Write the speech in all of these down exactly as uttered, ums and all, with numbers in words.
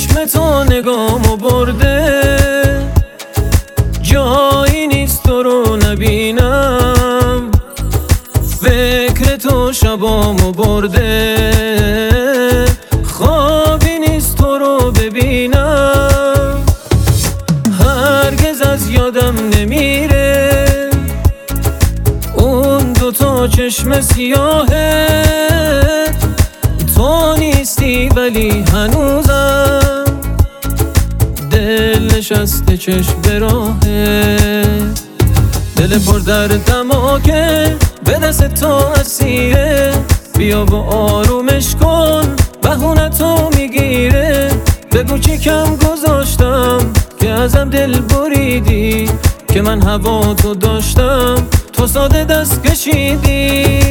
چشم تو نگامو برده، جایی نیست تو رو نبینم. فکر تو شبامو برده، خوابی نیست تو رو ببینم. هرگز از یادم نمیره اون دوتا چشم سیاهه. تو نیستی ولی هنوزم دل نشسته چشم به راهه. دل پر دردمو که به دست تو اسیره، بیا و آرومش کن بهونه تو میگیره. بگو چی کم گذاشتم که ازم دل بریدی، که من هوا تو داشتم تو ساده دست کشیدی.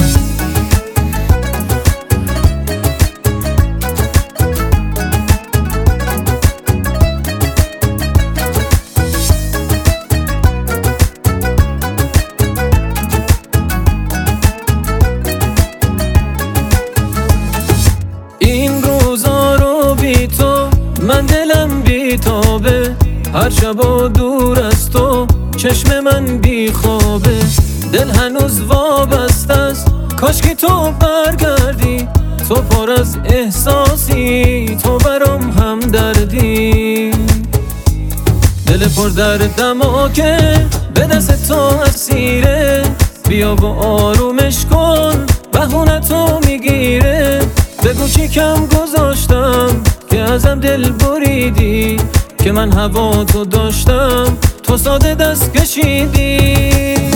این روزا رو بی تو من دلم بی تابه، هر شبا دور از تو چشم من بی خوابه. دل هنوز وابسته است کاش که تو برگردی، تو پر از احساسی تو برام هم دردی. دل پر دردمو که به دست تو اسیره، بیا و آرومش کن بهونه تو میگیره. بگو چی کم گذاشتم که ازم دل بریدی، که من هوا تو داشتم تو ساده دست کشیدی.